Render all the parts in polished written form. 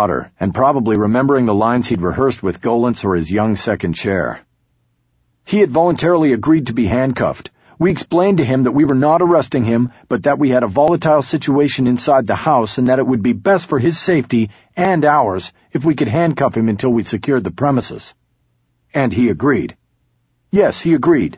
daughter, and probably remembering the lines he'd rehearsed with Golantz or his young second chair. He had voluntarily agreed to be handcuffed. We explained to him that we were not arresting him, but that we had a volatile situation inside the house and that it would be best for his safety and ours if we could handcuff him until we secured the premises. And he agreed. Yes, he agreed.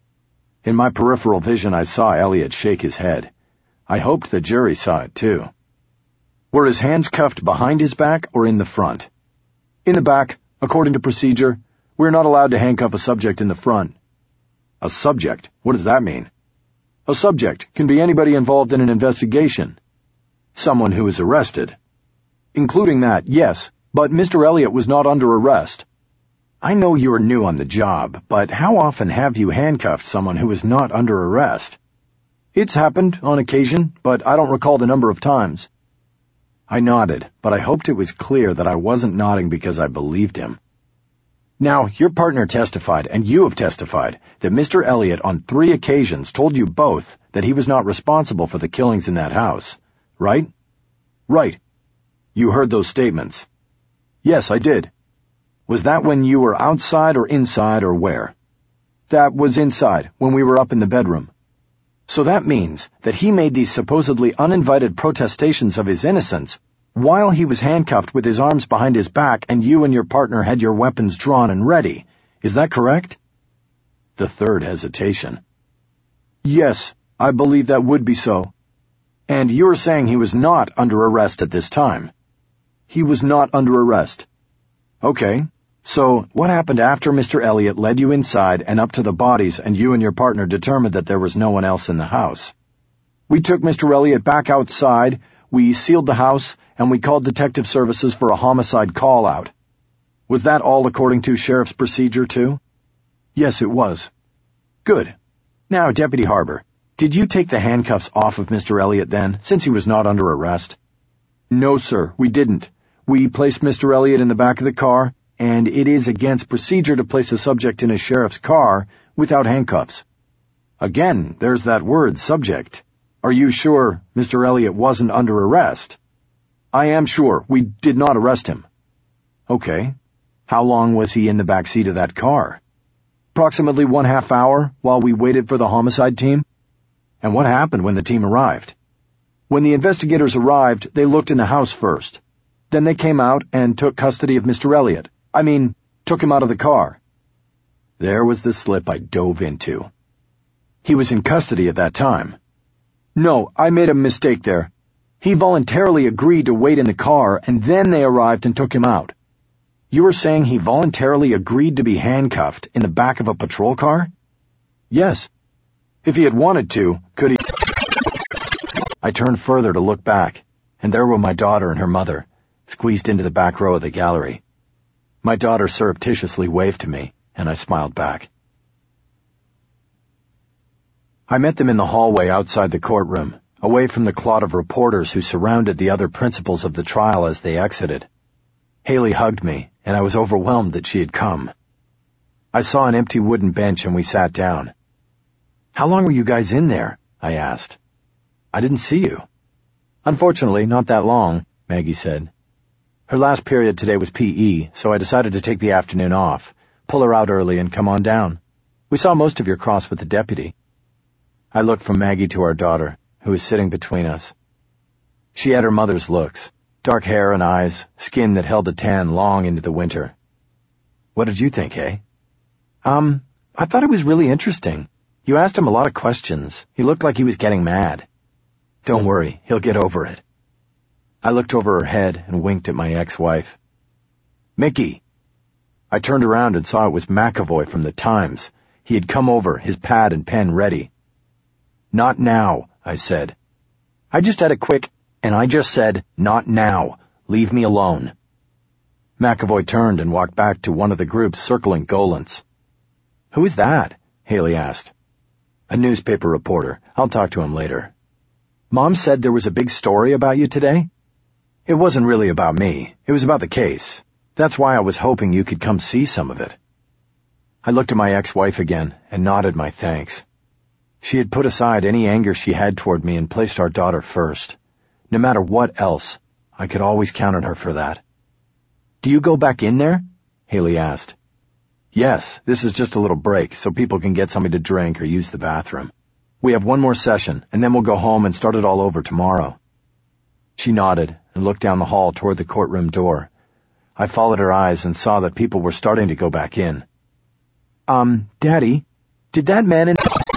In my peripheral vision, I saw Elliot shake his head. I hoped the jury saw it too. Were his hands cuffed behind his back or in the front? In the back, according to procedure. We're not allowed to handcuff a subject in the front. A subject? What does that mean? A subject can be anybody involved in an investigation. Someone who is arrested. Including that, yes, but Mr. Elliot was not under arrest. I know you're new on the job, but how often have you handcuffed someone who is not under arrest? It's happened on occasion, but I don't recall the number of times. I nodded, but I hoped it was clear that I wasn't nodding because I believed him. Now, your partner testified, and you have testified, that Mr. Elliot on 3 occasions told you both that he was not responsible for the killings in that house, right? Right. You heard those statements? Yes, I did. Was that when you were outside or inside or where? That was inside, when we were up in the bedroom. So that means that he made these supposedly uninvited protestations of his innocence while he was handcuffed with his arms behind his back and you and your partner had your weapons drawn and ready. Is that correct? The third hesitation. Yes, I believe that would be so. And you're saying he was not under arrest at this time? He was not under arrest. Okay, so what happened after Mr. Elliot led you inside and up to the bodies and you and your partner determined that there was no one else in the house? We took Mr. Elliot back outside, we sealed the house, and we called detective services for a homicide call-out. Was that all according to sheriff's procedure, too? Yes, it was. Good. Now, Deputy Harbour, did you take the handcuffs off of Mr. Elliot then, since he was not under arrest? No, sir, we didn't. We placed Mr. Elliot in the back of the car, and it is against procedure to place a subject in a sheriff's car without handcuffs. Again, there's that word, subject. Are you sure Mr. Elliot wasn't under arrest? I am sure. We did not arrest him. Okay. How long was he in the back seat of that car? Approximately 1/2 hour while we waited for the homicide team. And what happened when the team arrived? When the investigators arrived, they looked in the house first. Then they came out and took custody of Mr. Elliot. Took him out of the car. There was the slip I dove into. He was in custody at that time. No, I made a mistake there. He voluntarily agreed to wait in the car, and then they arrived and took him out. You were saying he voluntarily agreed to be handcuffed in the back of a patrol car? Yes. If he had wanted to, could he? I turned further to look back, and there were my daughter and her mother, squeezed into the back row of the gallery. My daughter surreptitiously waved to me, and I smiled back. I met them in the hallway outside the courtroom, away from the clot of reporters who surrounded the other principals of the trial as they exited. Haley hugged me, and I was overwhelmed that she had come. I saw an empty wooden bench and we sat down. How long were you guys in there? I asked. I didn't see you. Unfortunately, not that long, Maggie said. Her last period today was PE, so I decided to take the afternoon off, pull her out early and come on down. We saw most of your cross with the deputy. I looked from Maggie to our daughter, who was sitting between us. She had her mother's looks, dark hair and eyes, skin that held a tan long into the winter. What did you think, eh? I thought it was really interesting. You asked him a lot of questions. He looked like he was getting mad. Don't worry, he'll get over it. I looked over her head and winked at my ex-wife. Mickey! I turned around and saw it was McAvoy from the Times. He had come over, his pad and pen ready. Not now, I said. I just had a quick, and I just said, not now. Leave me alone. McAvoy turned and walked back to one of the groups circling Golantz. Who is that? Haley asked. A newspaper reporter. I'll talk to him later. Mom said there was a big story about you today? It wasn't really about me. It was about the case. That's why I was hoping you could come see some of it. I looked at my ex-wife again and nodded my thanks. She had put aside any anger she had toward me and placed our daughter first. No matter what else, I could always count on her for that. Do you go back in there? Haley asked. Yes, this is just a little break so people can get something to drink or use the bathroom. We have one more session, and then we'll go home and start it all over tomorrow. She nodded and looked down the hall toward the courtroom door. I followed her eyes and saw that people were starting to go back in. Daddy, did that man in